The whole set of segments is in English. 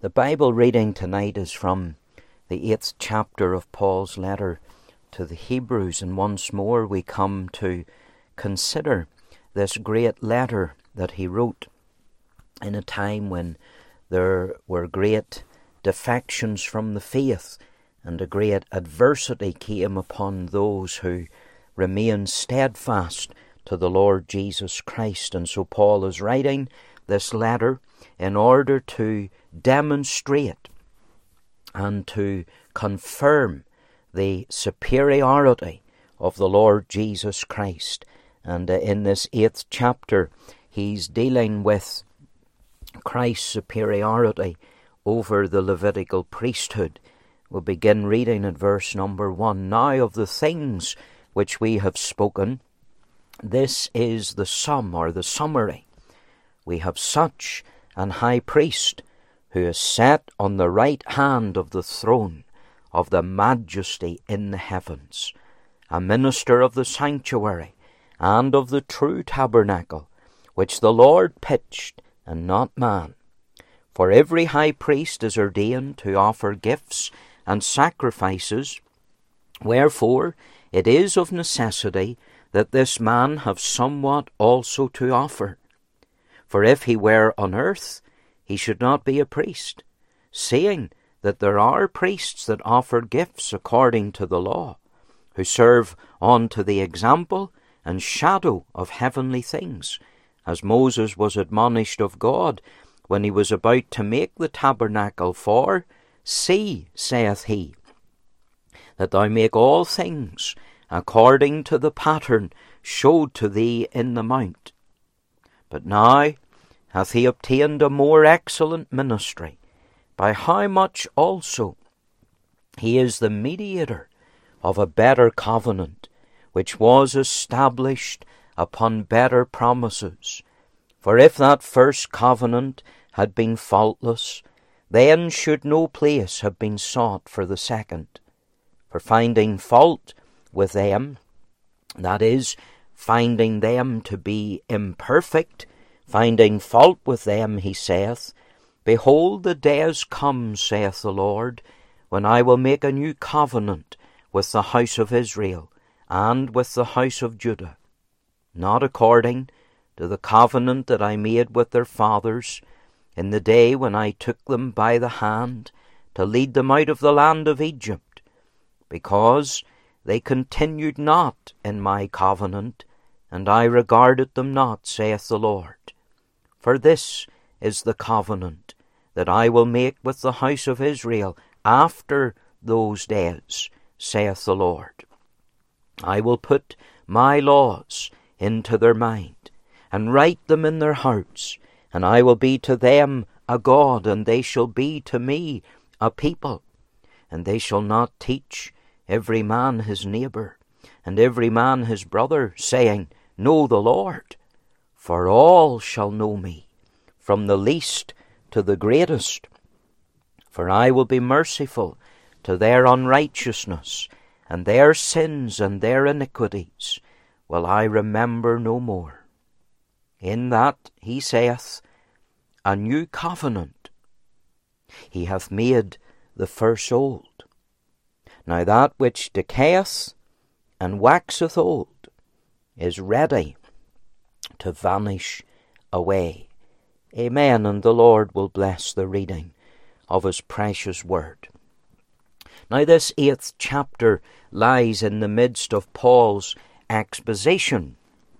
The Bible reading tonight is from the 8th chapter of Paul's letter to the Hebrews, and once more we come to consider this great letter that he wrote in a time when there were great defections from the faith and a great adversity came upon those who remained steadfast to the Lord Jesus Christ. And so Paul is writing this letter in order to demonstrate and to confirm the superiority of the Lord Jesus Christ. And in this 8th chapter, he's dealing with Christ's superiority over the Levitical priesthood. We'll begin reading at verse number 1. Now of the things which we have spoken, this is the sum, or the summary. We have such an high priest who is set on the right hand of the throne of the majesty in the heavens, a minister of the sanctuary and of the true tabernacle, which the Lord pitched and not man. For every high priest is ordained to offer gifts and sacrifices, wherefore it is of necessity that this man have somewhat also to offer. For if he were on earth, he should not be a priest, seeing that there are priests that offer gifts according to the law, who serve unto the example and shadow of heavenly things, as Moses was admonished of God when he was about to make the tabernacle. For, see, saith he, that thou make all things according to the pattern showed to thee in the mount. But now hath he obtained a more excellent ministry, by how much also he is the mediator of a better covenant, which was established upon better promises. For if that first covenant had been faultless, then should no place have been sought for the second. For finding fault with them, that is, finding them to be imperfect, finding fault with them, he saith, Behold, the days come, saith the Lord, when I will make a new covenant with the house of Israel and with the house of Judah, not according to the covenant that I made with their fathers in the day when I took them by the hand to lead them out of the land of Egypt, because they continued not in my covenant, and I regarded them not, saith the Lord. For this is the covenant that I will make with the house of Israel after those days, saith the Lord. I will put my laws into their mind, and write them in their hearts, and I will be to them a God, and they shall be to me a people. And they shall not teach every man his neighbour, and every man his brother, saying, Know the Lord. For all shall know me, from the least to the greatest. For I will be merciful to their unrighteousness, and their sins and their iniquities will I remember no more. In that, he saith, a new covenant he hath made the first old. Now that which decayeth and waxeth old is ready to vanish away. Amen. And the Lord will bless the reading of his precious word. Now this 8th chapter lies in the midst of Paul's exposition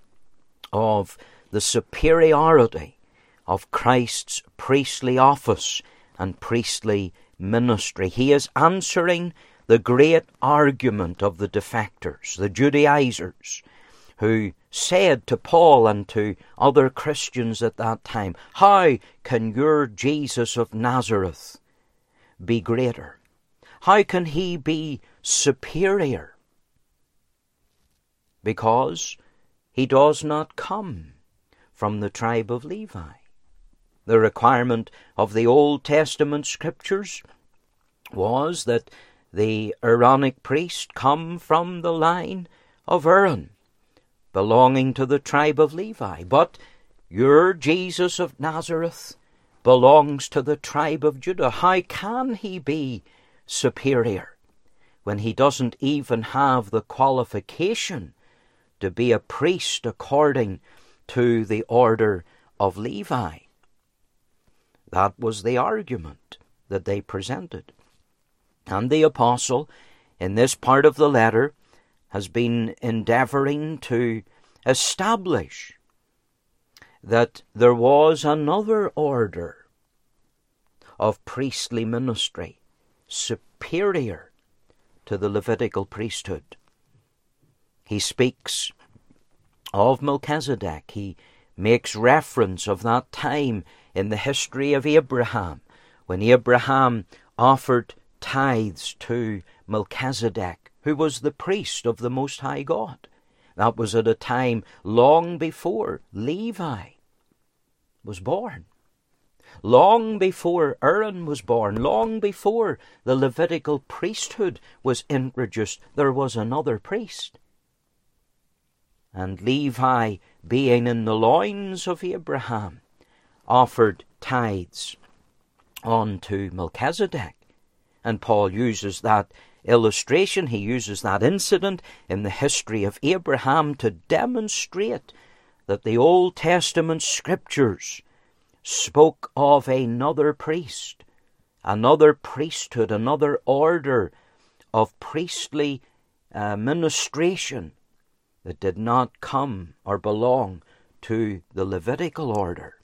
of the superiority of Christ's priestly office and priestly ministry. He is answering the great argument of the defectors, the Judaizers, who said to Paul and to other Christians at that time, How can your Jesus of Nazareth be greater? How can he be superior? Because he does not come from the tribe of Levi. The requirement of the Old Testament scriptures was that the Aaronic priest come from the line of Aaron, belonging to the tribe of Levi. But your Jesus of Nazareth belongs to the tribe of Judah. How can he be superior when he doesn't even have the qualification to be a priest according to the order of Levi? That was the argument that they presented. And the apostle, in this part of the letter, has been endeavoring to establish that there was another order of priestly ministry superior to the Levitical priesthood. He speaks of Melchizedek. He makes reference of that time in the history of Abraham, when Abraham offered tithes to Melchizedek, who was the priest of the Most High God. That was at a time long before Levi was born, long before Aaron was born, long before the Levitical priesthood was introduced. There was another priest. And Levi, being in the loins of Abraham, offered tithes unto Melchizedek. And Paul uses that illustration, he uses that incident in the history of Abraham to demonstrate that the Old Testament scriptures spoke of another priest, another priesthood, another order of priestly ministration that did not come or belong to the Levitical order.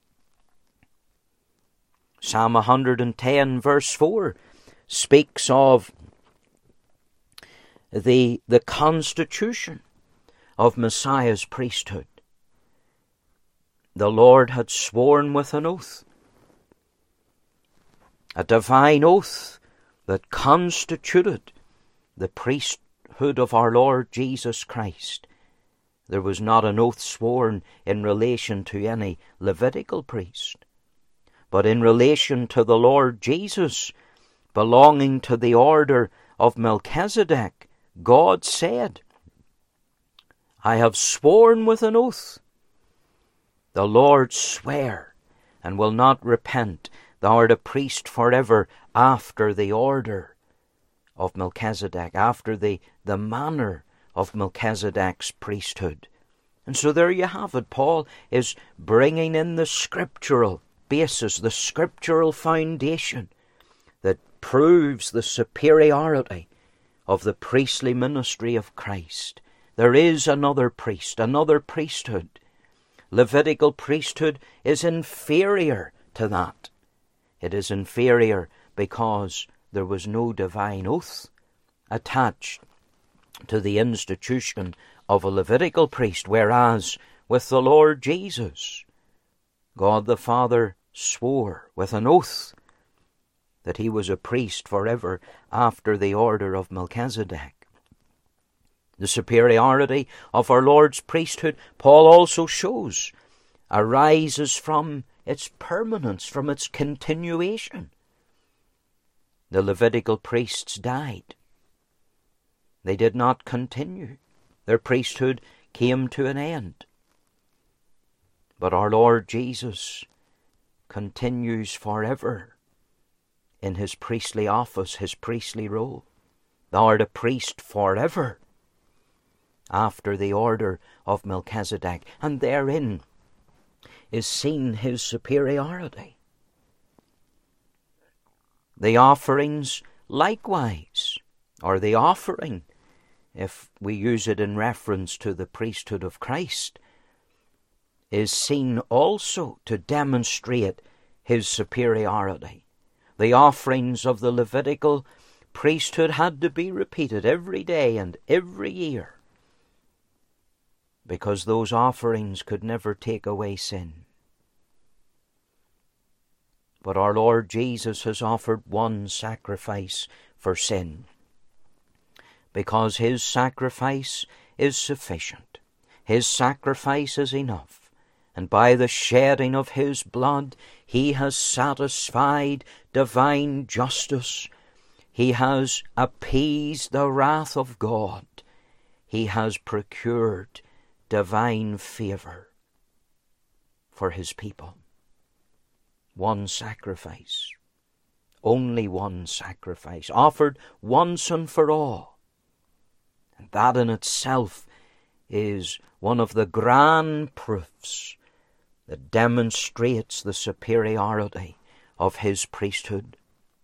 Psalm 110 verse 4 speaks of the constitution of Messiah's priesthood. The Lord had sworn with an oath, a divine oath that constituted the priesthood of our Lord Jesus Christ. There was not an oath sworn in relation to any Levitical priest, but in relation to the Lord Jesus, belonging to the order of Melchizedek, God said, I have sworn with an oath. The Lord sware and will not repent. Thou art a priest forever after the order of Melchizedek, after the manner of Melchizedek's priesthood. And so there you have it. Paul is bringing in the scriptural basis, the scriptural foundation that proves the superiority of the priestly ministry of Christ. There is another priest, another priesthood. Levitical priesthood is inferior to that. It is inferior because there was no divine oath attached to the institution of a Levitical priest, whereas with the Lord Jesus, God the Father swore with an oath that he was a priest forever after the order of Melchizedek. The superiority of our Lord's priesthood, Paul also shows, arises from its permanence, from its continuation. The Levitical priests died. They did not continue. Their priesthood came to an end. But our Lord Jesus continues forever in his priestly office, his priestly role. Thou art a priest forever after the order of Melchizedek, and therein is seen his superiority. The offerings likewise, or the offering, if we use it in reference to the priesthood of Christ, is seen also to demonstrate his superiority. The offerings of the Levitical priesthood had to be repeated every day and every year, because those offerings could never take away sin. But our Lord Jesus has offered one sacrifice for sin, because his sacrifice is sufficient. His sacrifice is enough, and by the shedding of his blood he has satisfied divine justice. He has appeased the wrath of God. He has procured divine favor for his people. one sacrifice. Only one sacrifice, offered once and for all. And that in itself is one of the grand proofs that demonstrates the superiority of his priesthood.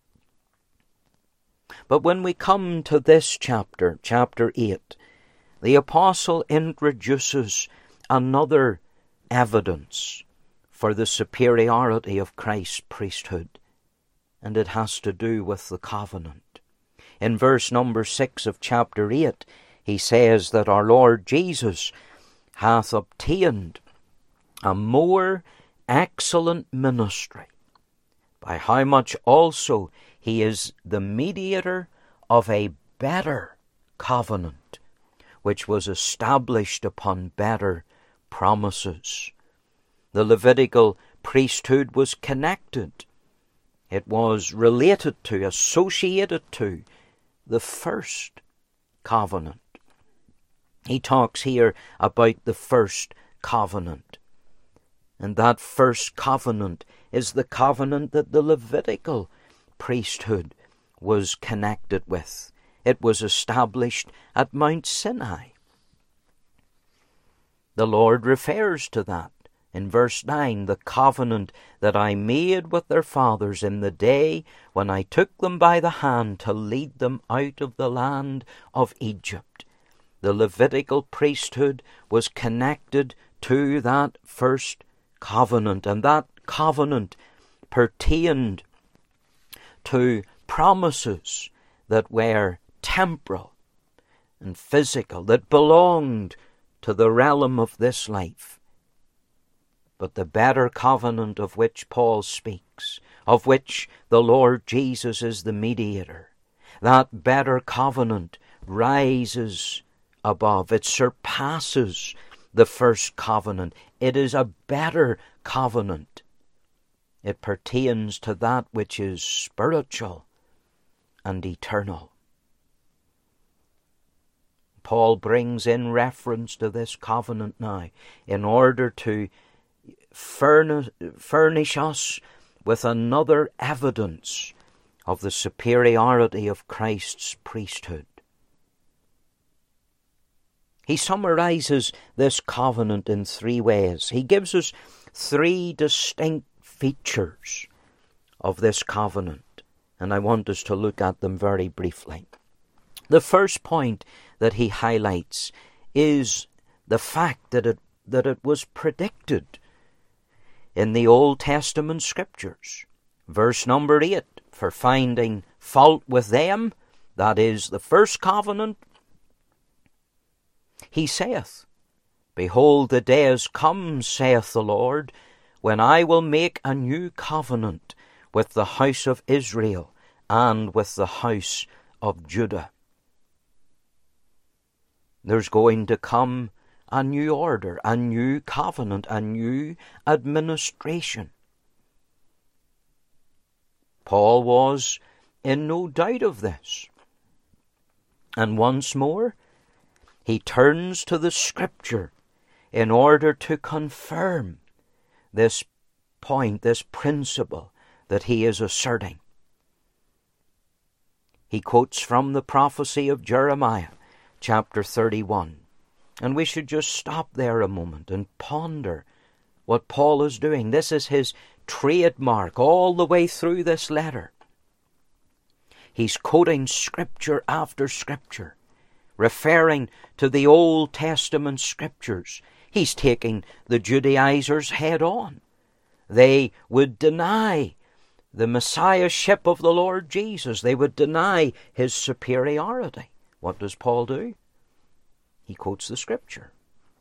But when we come to this chapter, chapter 8, the apostle introduces another evidence for the superiority of Christ's priesthood, and it has to do with the covenant. In verse number 6 of chapter 8, he says that our Lord Jesus hath obtained a more excellent ministry, by how much also he is the mediator of a better covenant, which was established upon better promises. The Levitical priesthood was connected. It was related to, associated to, the first covenant. He talks here about the first covenant. And that first covenant is the covenant that the Levitical priesthood was connected with. It was established at Mount Sinai. The Lord refers to that in verse 9, the covenant that I made with their fathers in the day when I took them by the hand to lead them out of the land of Egypt. The Levitical priesthood was connected to that first covenant, and that covenant pertained to promises that were temporal and physical, that belonged to the realm of this life. But the better covenant of which Paul speaks, of which the Lord Jesus is the mediator, that better covenant rises above. It surpasses the first covenant. It is a better covenant. It pertains to that which is spiritual and eternal. Paul brings in reference to this covenant now in order to furnish us with another evidence of the superiority of Christ's priesthood. He summarizes this covenant in three ways. He gives us three distinct features of this covenant, and I want us to look at them very briefly. The first point that he highlights is the fact that it was predicted in the Old Testament Scriptures. Verse number 8, for finding fault with them, that is the first covenant, he saith, behold, the days come, saith the Lord, when I will make a new covenant with the house of Israel and with the house of Judah. There's going to come a new order, a new covenant, a new administration. Paul was in no doubt of this. And once more, he turns to the Scripture in order to confirm this point, this principle that he is asserting. He quotes from the prophecy of Jeremiah, chapter 31. And we should just stop there a moment and ponder what Paul is doing. This is his trademark all the way through this letter. He's quoting Scripture after Scripture, referring to the Old Testament Scriptures. He's taking the Judaizers head on. They would deny the Messiahship of the Lord Jesus. They would deny his superiority. What does Paul do? He quotes the Scripture.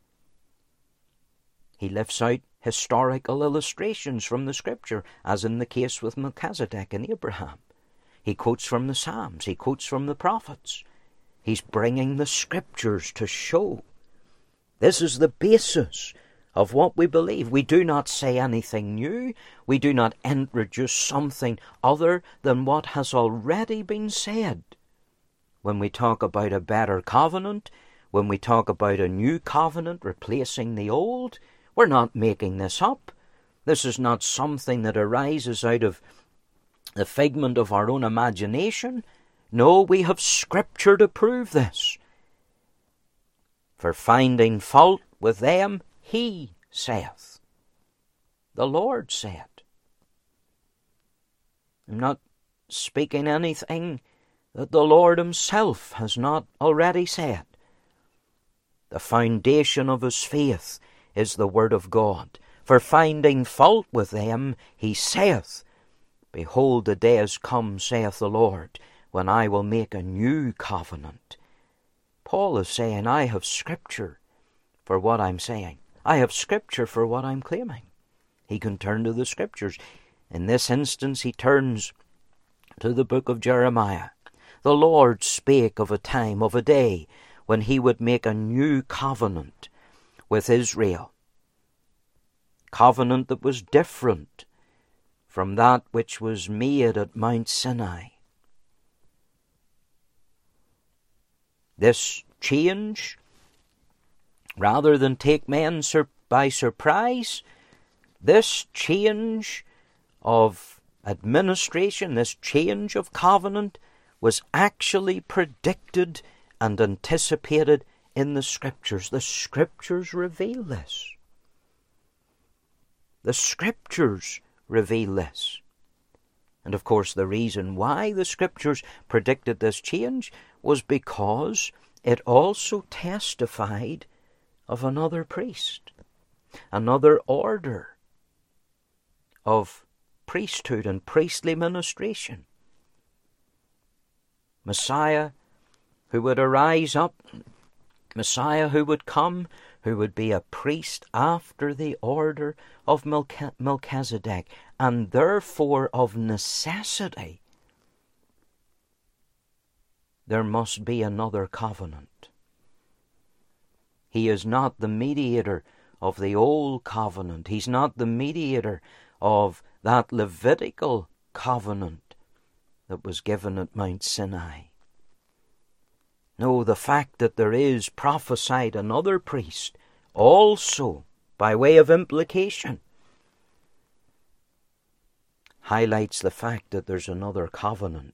He lifts out historical illustrations from the Scripture, as in the case with Melchizedek and Abraham. He quotes from the Psalms. He quotes from the prophets. He's bringing the Scriptures to show. This is the basis of what we believe. We do not say anything new. We do not introduce something other than what has already been said. When we talk about a better covenant, when we talk about a new covenant replacing the old, we're not making this up. This is not something that arises out of the figment of our own imagination. No, we have Scripture to prove this. For finding fault with them, he saith. The Lord said. I'm not speaking anything that the Lord himself has not already said. The foundation of his faith is the word of God. For finding fault with them, he saith, Behold, the days come, saith the Lord, when I will make a new covenant. Paul is saying, I have Scripture for what I'm saying. I have Scripture for what I'm claiming. He can turn to the Scriptures. In this instance, he turns to the book of Jeremiah. The Lord spake of a time, of a day, when he would make a new covenant with Israel. Covenant that was different from that which was made at Mount Sinai. This change, rather than take men by surprise, this change of administration, this change of covenant, was actually predicted and anticipated in the Scriptures. The Scriptures reveal this. The Scriptures reveal this. And of course the reason why the Scriptures predicted this change was because it also testified of another priest, another order of priesthood and priestly ministration. Messiah who would arise up, Messiah who would come, who would be a priest after the order of Melchizedek, and therefore of necessity there must be another covenant. He is not the mediator of the old covenant. He's not the mediator of that Levitical covenant that was given at Mount Sinai. No, the fact that there is prophesied another priest also, by way of implication, highlights the fact that there's another covenant.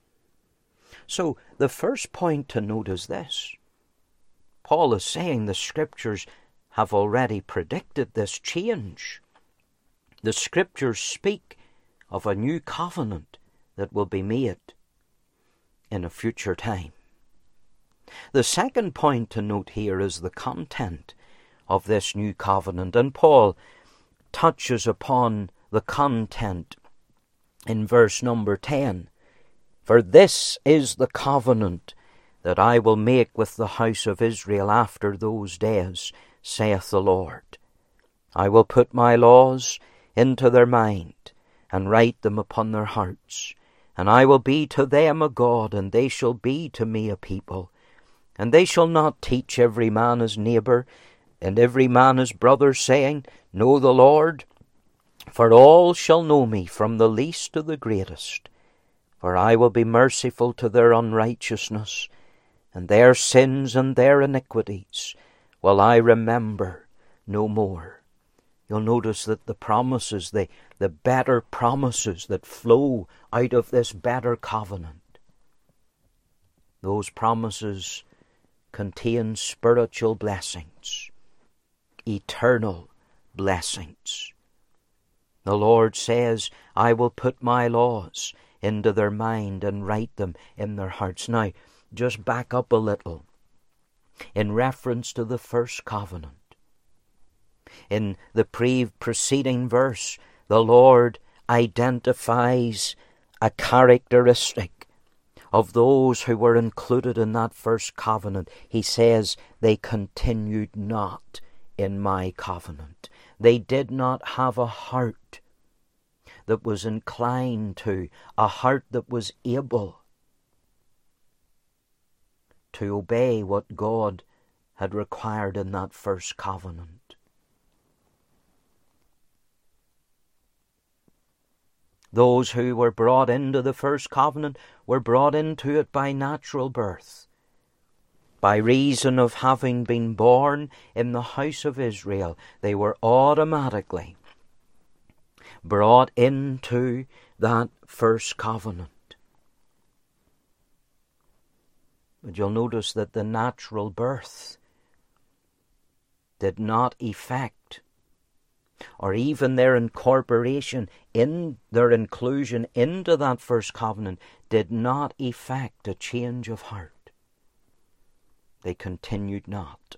So the first point to note is this. Paul is saying the Scriptures have already predicted this change. The Scriptures speak of a new covenant that will be made in a future time. The second point to note here is the content of this new covenant, and Paul touches upon the content in verse number 10. For this is the covenant that I will make with the house of Israel after those days, saith the Lord. I will put my laws into their mind, and write them upon their hearts. And I will be to them a God, and they shall be to me a people. And they shall not teach every man his neighbour, and every man his brother, saying, Know the Lord, for all shall know me, from the least to the greatest. For I will be merciful to their unrighteousness, and their sins and their iniquities will I remember no more. You'll notice that the promises, the better promises that flow out of this better covenant, those promises contain spiritual blessings, eternal blessings. The Lord says, I will put my laws into their mind and write them in their hearts. Now, just back up a little. In reference to the first covenant, in the preceding verse, the Lord identifies a characteristic of those who were included in that first covenant. He says, they continued not in my covenant. They did not have a heart that was inclined to, a heart that was able to obey what God had required in that first covenant. Those who were brought into the first covenant were brought into it by natural birth, by reason of having been born in the house of Israel. They were automatically brought into that first covenant. But you'll notice that the natural birth did not effect, or even their incorporation in their inclusion into that first covenant did not effect a change of heart. They continued not.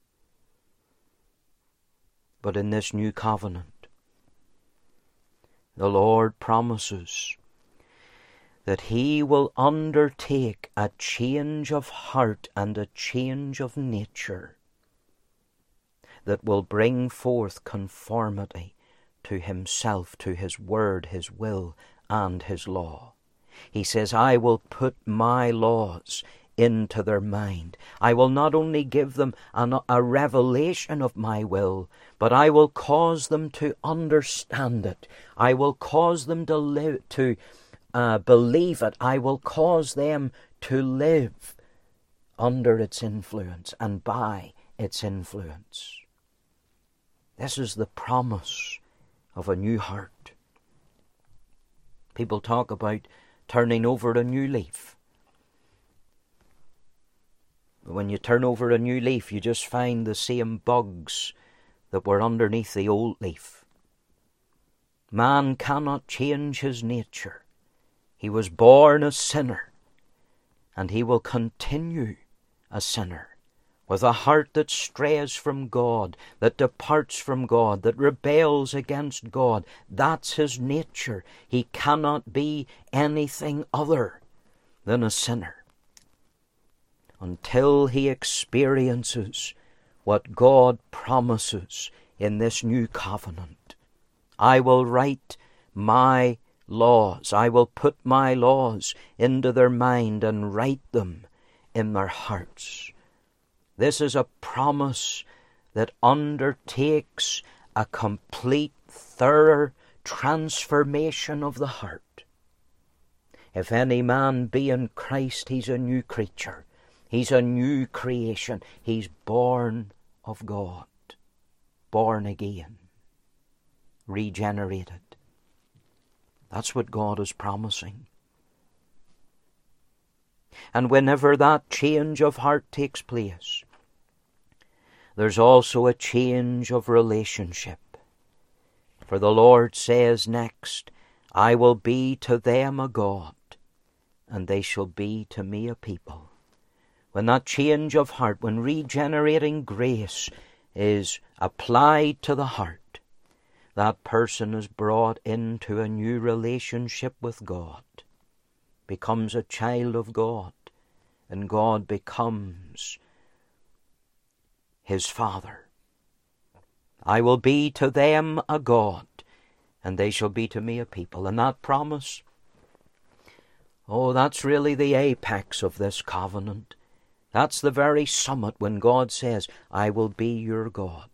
But in this new covenant, the Lord promises that He will undertake a change of heart and a change of nature that will bring forth conformity to Himself, to His word, His will, and His law. He says, I will put my laws into their mind. I will not only give them a revelation of my will, but I will cause them to understand it. I will cause them to live, to believe it. I will cause them to live under its influence and by its influence. This is the promise of a new heart. People talk about turning over a new leaf. When you turn over a new leaf, you just find the same bugs that were underneath the old leaf. Man cannot change his nature. He was born a sinner, and he will continue a sinner, with a heart that strays from God, that departs from God, that rebels against God. That's his nature. He cannot be anything other than a sinner until he experiences what God promises in this new covenant. I will write my laws. I will put my laws into their mind and write them in their hearts. This is a promise that undertakes a complete, thorough transformation of the heart. If any man be in Christ, he's a new creature. He's a new creation. He's born of God, born again, regenerated. That's what God is promising. And whenever that change of heart takes place, there's also a change of relationship. For the Lord says next, I will be to them a God, and they shall be to me a people. When that change of heart, when regenerating grace is applied to the heart, that person is brought into a new relationship with God, becomes a child of God, and God becomes his Father. I will be to them a God, and they shall be to me a people. And that promise, that's really the apex of this covenant. That's the very summit when God says, I will be your God.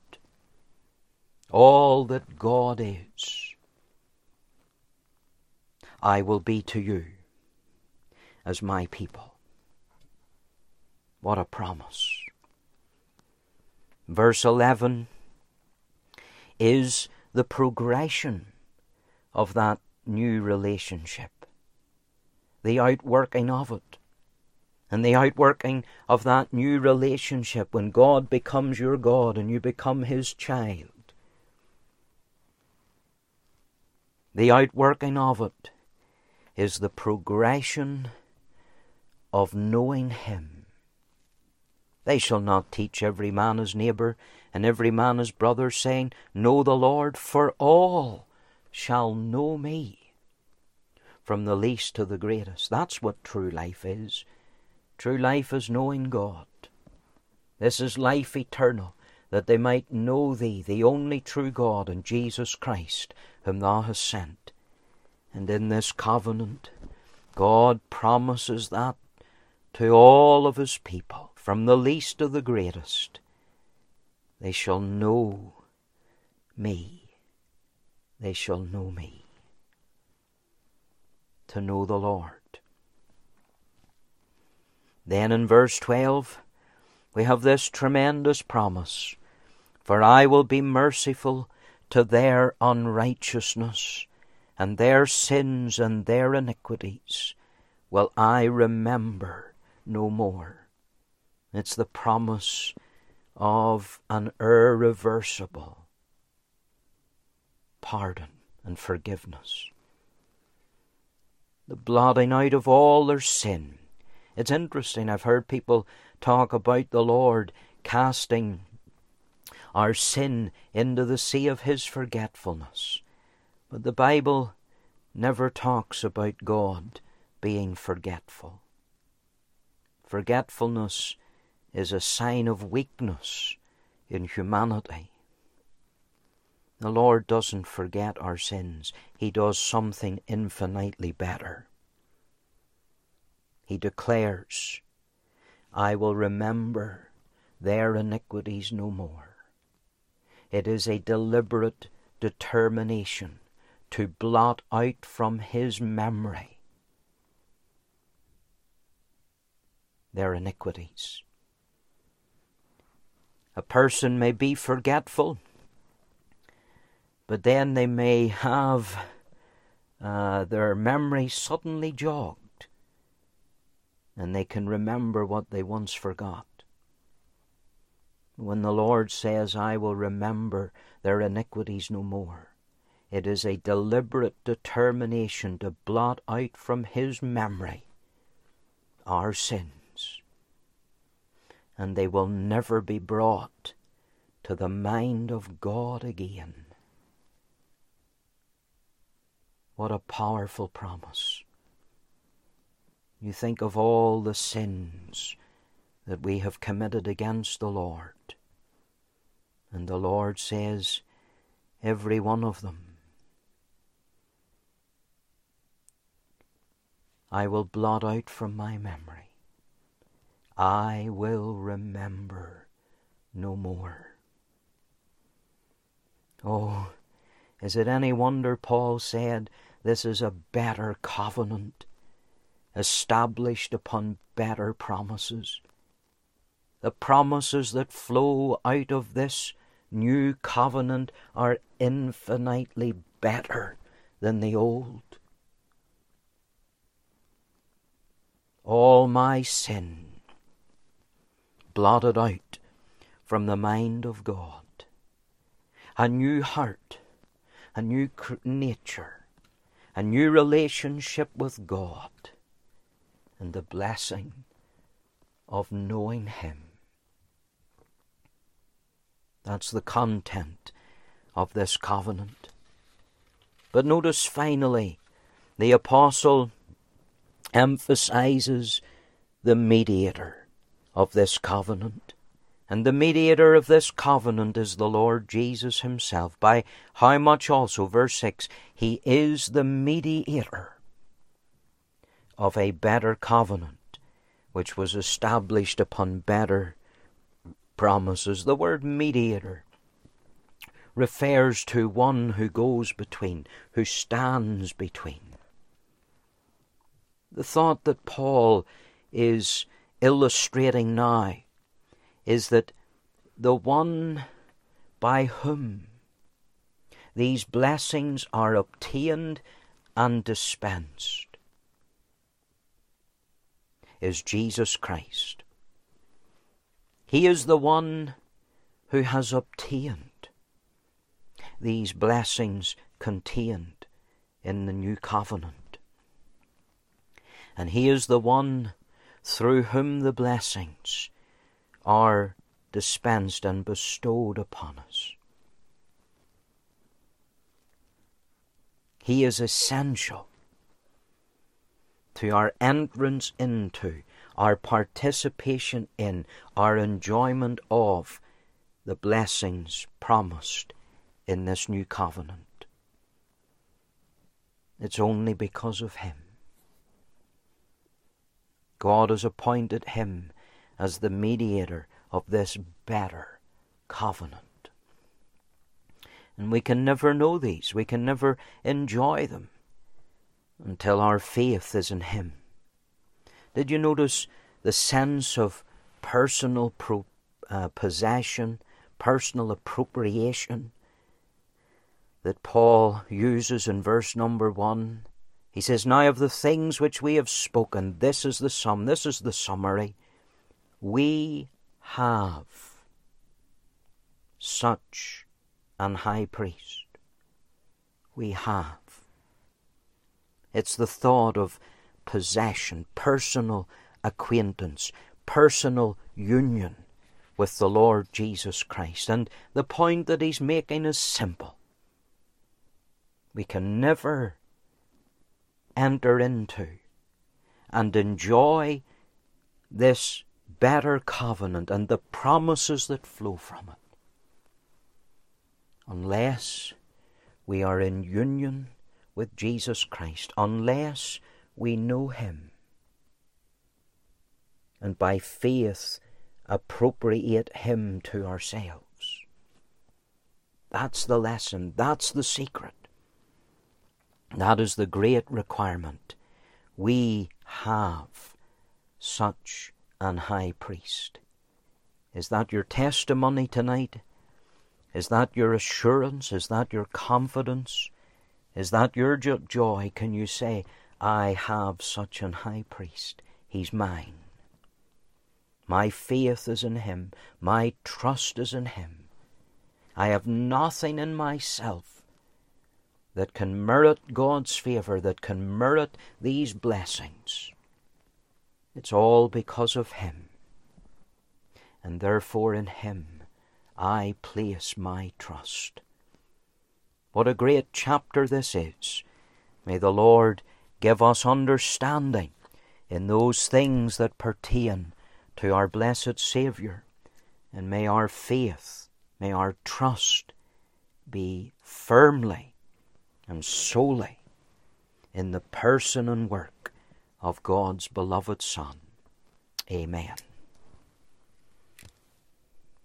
All that God is, I will be to you as my people. What a promise. Verse 11 is the progression of that new relationship, the outworking of it. And the outworking of that new relationship when God becomes your God and you become his child. The outworking of it is the progression of knowing him. They shall not teach every man his neighbour and every man his brother, saying, Know the Lord, for all shall know me, from the least to the greatest. That's what true life is. True life is knowing God. This is life eternal, that they might know thee, the only true God, and Jesus Christ, whom thou hast sent. And in this covenant, God promises that to all of his people, from the least to the greatest. They shall know me. They shall know me. To know the Lord. Then in verse 12, we have this tremendous promise. For I will be merciful to their unrighteousness, and their sins and their iniquities will I remember no more. It's the promise of an irreversible pardon and forgiveness. The blotting out of all their sin. It's interesting, I've heard people talk about the Lord casting our sin into the sea of His forgetfulness. But the Bible never talks about God being forgetful. Forgetfulness is a sign of weakness in humanity. The Lord doesn't forget our sins. He does something infinitely better. He declares, I will remember their iniquities no more. It is a deliberate determination to blot out from His memory their iniquities. A person may be forgetful, but then they may have their memory suddenly jogged, and they can remember what they once forgot. When the Lord says, I will remember their iniquities no more, it is a deliberate determination to blot out from His memory our sins, and they will never be brought to the mind of God again. What a powerful promise. You think of all the sins that we have committed against the Lord, and the Lord says, every one of them I will blot out from my memory. I will remember no more. Oh, is it any wonder Paul said, this is a better covenant, established upon better promises. The promises that flow out of this new covenant are infinitely better than the old. All my sin blotted out from the mind of God. A new heart, a new nature, a new relationship with God, and the blessing of knowing Him. That's the content of this covenant. But notice finally, the apostle emphasizes the mediator of this covenant. And the mediator of this covenant is the Lord Jesus Himself. By how much also, verse 6, He is the mediator of a better covenant, which was established upon better promises. The word mediator refers to one who goes between, who stands between. The thought that Paul is illustrating now is that the one by whom these blessings are obtained and dispensed is Jesus Christ. He is the one who has obtained these blessings contained in the new covenant. And He is the one through whom the blessings are dispensed and bestowed upon us. He is essential to our entrance into, our participation in, our enjoyment of the blessings promised in this new covenant. It's only because of Him. God has appointed Him as the mediator of this better covenant. And we can never know these, we can never enjoy them until our faith is in Him. Did you notice the sense of personal possession, personal appropriation that Paul uses in verse number 1. He says, now of the things which we have spoken, this is the sum, this is the summary. We have such an high priest. We have. It's the thought of possession, personal acquaintance, personal union with the Lord Jesus Christ. And the point that he's making is simple. We can never enter into and enjoy this better covenant and the promises that flow from it unless we are in union with Jesus Christ, unless we know him and by faith appropriate him to ourselves. That's the lesson. That's the secret. That is the great requirement. We have such an high priest. Is that your testimony tonight? Is that your assurance? Is that your confidence? Is that your joy? Can you say, I have such an high priest. He's mine. My faith is in him. My trust is in him. I have nothing in myself that can merit God's favor, that can merit these blessings. It's all because of him. And therefore in him I place my trust. What a great chapter this is. May the Lord give us understanding in those things that pertain to our blessed Saviour. And may our faith, may our trust be firmly and solely in the person and work of God's beloved Son. Amen.